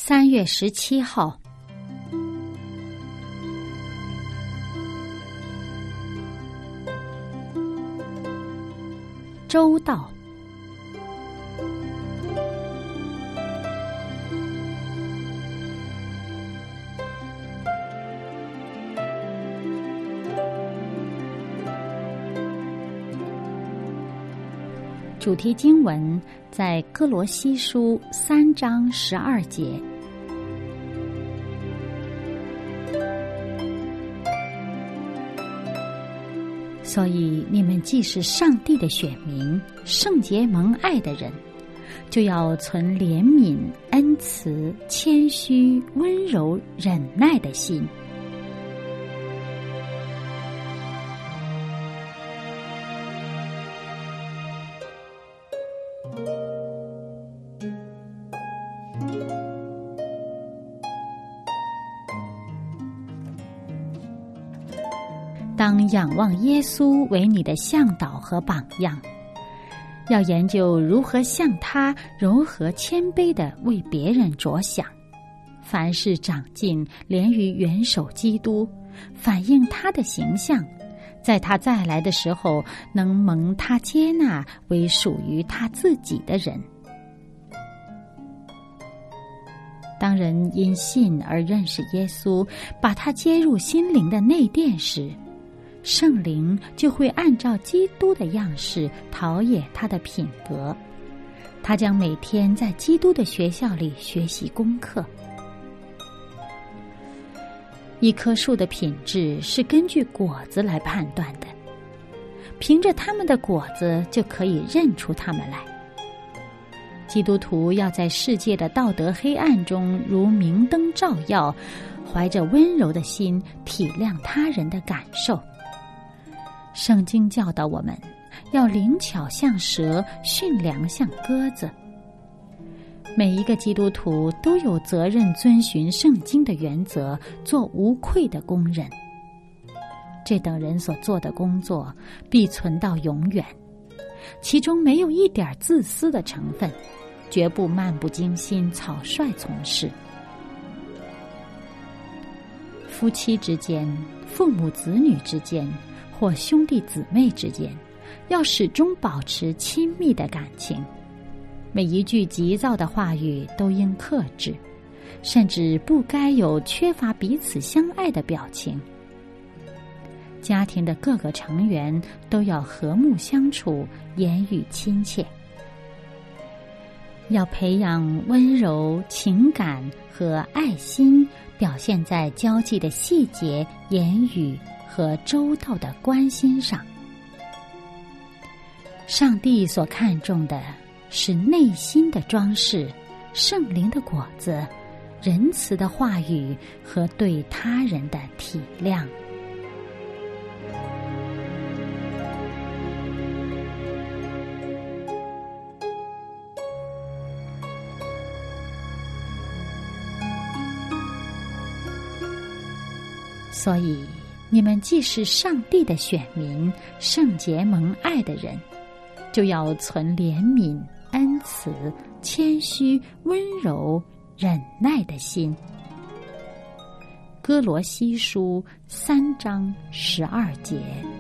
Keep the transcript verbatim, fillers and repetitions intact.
三月十七号，周到。主题经文在哥罗西书三章十二节。所以你们既是上帝的选民，圣洁蒙爱的人，就要存怜悯、恩慈、谦虚、温柔、忍耐的心。当仰望耶稣为你的向导和榜样，要研究如何像他柔和谦卑地为别人着想，凡事长进，连于元首基督，反映他的形象，在他再来的时候能蒙他接纳为属于他自己的人。当人因信而认识耶稣，把他接入心灵的内殿时，圣灵就会按照基督的样式陶冶他的品格，他将每天在基督的学校里学习功课。一棵树的品质是根据果子来判断的，凭着他们的果子就可以认出他们来。基督徒要在世界的道德黑暗中如明灯照耀，怀着温柔的心体谅他人的感受。圣经教导我们要灵巧像蛇，驯良像鸽子。每一个基督徒都有责任遵循圣经的原则，做无愧的工人。这等人所做的工作必存到永远，其中没有一点自私的成分，绝不漫不经心、草率从事。夫妻之间、父母子女之间或兄弟姊妹之间，要始终保持亲密的感情。每一句急躁的话语都应克制，甚至不该有缺乏彼此相爱的表情。家庭的各个成员都要和睦相处，言语亲切。要培养温柔、情感和爱心，表现在交际的细节、言语和周到的关心上。上帝所看重的是内心的装饰、圣灵的果子、仁慈的话语和对他人的体谅。所以你们既是上帝的选民，圣洁蒙爱的人，就要存怜悯、恩慈、谦虚、温柔、忍耐的心。哥罗西书三章十二节。